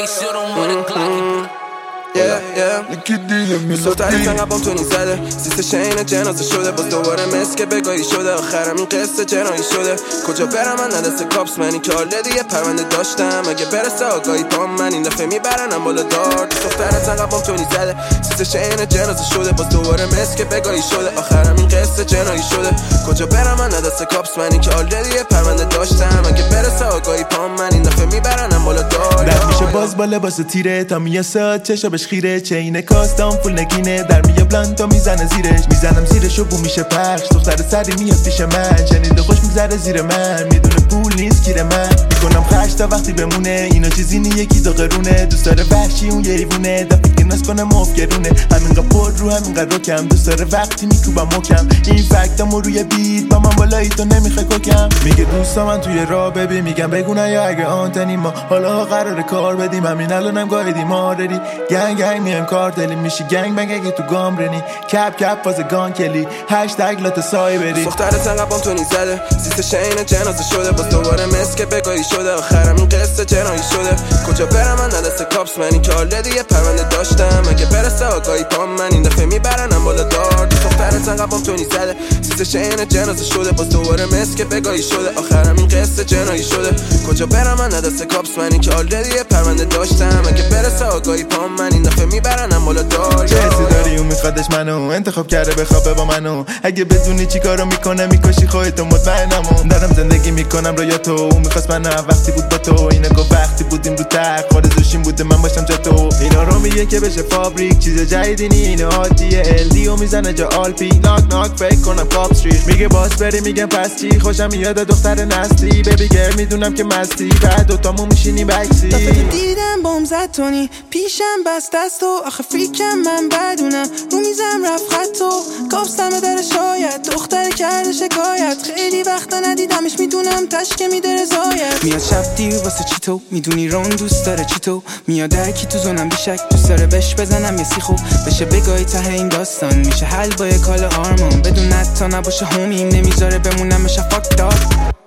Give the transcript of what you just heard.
should've with a Glock. صوتایی تنقبام تو نیزده سیست شین جنازه شده باز دوباره مسک بگاهی شده آخرم این قصه جنایی شده کجا برم من ندست کاپس منی که آلدی یه پرونده داشتم اگه برسه آگاهی پام من این دفعه میبرنم بالا دار دختر تنقبام تو نیزده سیست شین جنازه شده باز دوباره مسک بگاهی شده آخرم این قصه جنایی شده کجا برم من ندست کاپس منی که آلدی یه پرونده داشتم اگه برسه آگاهی پام من این دفعه میبرنم بالا دار در میشه باز با لباس تیره تا میاساد چشابش خیره چین کاستام فول نگینه در میه بلند تا میزنه زیرش میزنم زیرش و بو میشه پخش دختر سری میاد پیش من شنیده خوش میگذره زیر من میدونه پول نیست گیر من میکنم خرج تا وقتی بمونه اینا چیزی نیه کی داغرونه دوست داره وحشی اون یه ایوونه دفعه که ناز کنه مفگرونه همینقدر پر رو همینقدر رکم دوست داره وقتی میکوبم مکم این فکتامو روی بیت با من بالایی تو نمیخوای کوکم میگه دوستا من توی راه ببین میگم بگونه یا اگه آنتنی ما حالا قراره کار بدیم همین الانم گایدیم آردی گنگ میام کارتلی میشی گنگ بنگ اگه تو گام رنی کپ کپ فاز گان کلی هشتگ لات سای بری دختر تنقبام تو نیزده سیست شین جنازه شده باز دوباره مسک بگاهی شده آخرم این قصه جنایی شده کجا برم من ندست کاپس منی که آلدی یه پرونده داشتم اگه برسه آگاهی پام من این دفعه میبرنم بالا دار دختر تنقبام تو نیزده سیست شین جنازه شده باز دوباره مسک بگاهی شده آخرم این قصه جنایی شده کجا برم من ندست کاپس منی که آلدی یه پرونده داشتم اگه برسه آگاهی پام من این دفعه میبرنم بالا دار کسی داری اون میخوادش منو انتخاب کرده بخوابه با منو اگه بدونی چی کارو میکنه میکشی خودتو مطمئنم دارم زندگی میکنم رویا تو اون میخواست من وقتی بود با تو اینا گفت وقتی بودیم رو تخت آرزوشیم بوده من باشم جا تو اینا رو میگه که بشه فابریک چیز جدیدی نی اینو عادیه الدی و میزنه جا آلپی ناک ناک فکر کنم کاپ استریت میگه باس بری میگم پس چی خوشم میاد دختر نسلی ببی گر میدونم که مستی بعد دوتامو میشینی بکسی دیدم بم زد تونی پیشم بست دست و آخه فریکم من بدونم رو میزم رفت خط و کابستم در شاید دختر کرده شکایت خیلی وقتا ندیدمش میدونم تشکه میده رضایت میاد شب دیر واسه چی تو میدونی رون دوست داره چی تو میاد درکی تو زونم بیشک دوست داره بش بزنم یه سی خوب بشه بگاهی ته این داستان میشه حل با یه کال آرمان بدون تا نباشه همیم نمیذاره بمونم شفاک دار